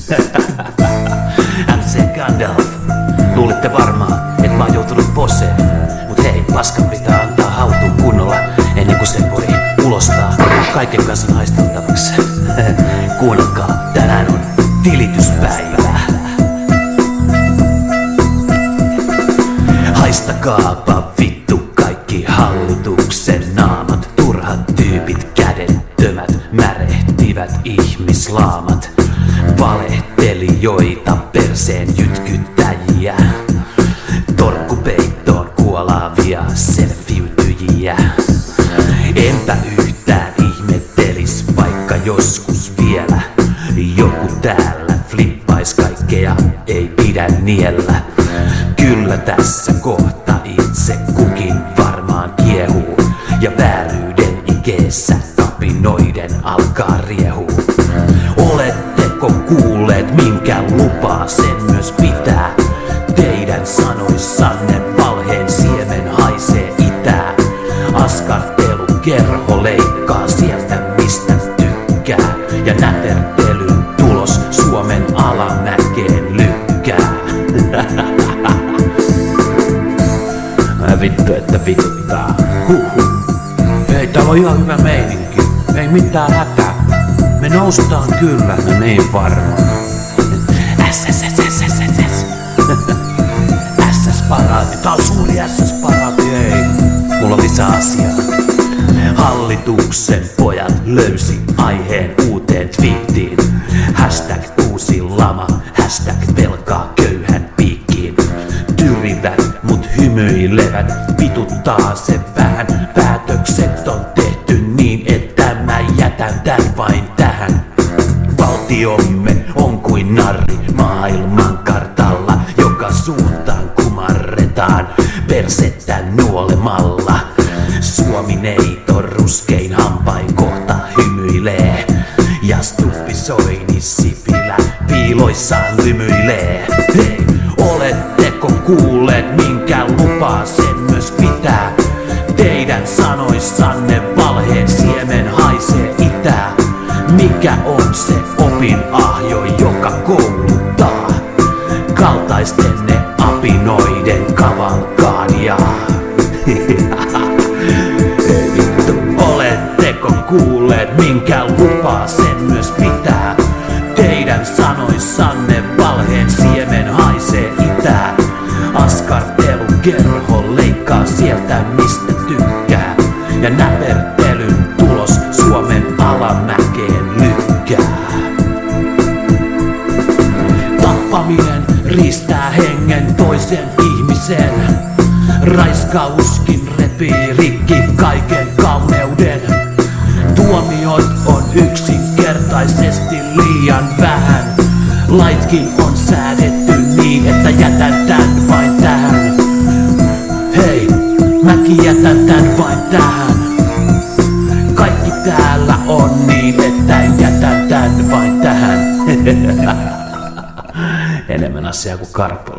MC Gandalf, luulitte varmaan, et mä oon joutunut poseen. Mut hei, paskan pitää antaa hautuun kunnolla, ennen kuin sen voi ulostaa kaiken kanssa haisteltavaksi. Kuunnelkaa, tänään on tilityspäivä. Haistakaapa vittu kaikki hallituksen naamat. Turhat tyypit, kädettömät, märehtivät ihmislaamat. Valehtelijoita, perseen jytkyttäjiä. Torkkupeittoon kuolaavia selfiytyjiä. Enpä yhtään ihmettelis, vaikka joskus vielä joku täällä flippais kaikkea, ei pidä niellä. Kyllä tässä kohta itse kukin varmaan kiehuu, ja vääryyden ikeessä kapinoiden alkaa riehuu. Oletteko kuulleet, minkä lupaa sen myös pitää? Teidän sanoissanne valheen siemen haisee itää. Askartelukerho leikkaa sieltä mistä tykkää, ja näpertelyn tulos Suomen alamäkeen lykkää. Vittu, että vituttaa. Hei, täällä on ihan hyvä meininki. Ei mitään hätää. Me noustaan kyllä, no niin varmaan. SS-paraati. Tää on suuri SS-paraati, hei. Mulla on lisää asiaa. Hallituksen pojat löysi aiheen uuteen twiittiin. Hashtag uusi lama, hashtag velkaa köyhän piikkiin. Tyrivät mut hymyilevät, vituttaa se vähän. Päätökset on tehty niin, että mä jätän tän vain tähän. Valtiomme on kuin narri maailman kartalla, joka suuntaan kumarretaan persettä nuolemalla. Suomi-neito ruskein hampain kohta hymyilee, ja Stubbi Soini Sipilä piiloissaan lymyilee. Hei, oletteko kuulleet, minkä lupaa sen myös pitää? Teidän sanoissanne valheen siemen haisee itää. Mikä on se opinahjo, joka kouluttaa kaltaistenne apinoiden kavalkaadia? Ei vittu, oletteko kuulleet, minkä lupaa sen myös pitää? Teidän sanoissanne valheen siemen haisee itää. Askartelukerho leikkaa sieltä mistä tykkää, ja näpertelyn tulos Suomen alamäkeen lykkää. Tappaminen riistää hengen toisen ihmisen. Raiskauskin repii rikki kaiken kauneuden. Tuomiot on yksinkertaisesti liian vähän. Laitkin on säädetty niin, että jätän tän vain tähän. Hei, mäkin jätän tän vain tähän. Kaikki täällä on niin, että jätän tän vain tähän. Enemmän asiaa kuin Karpola.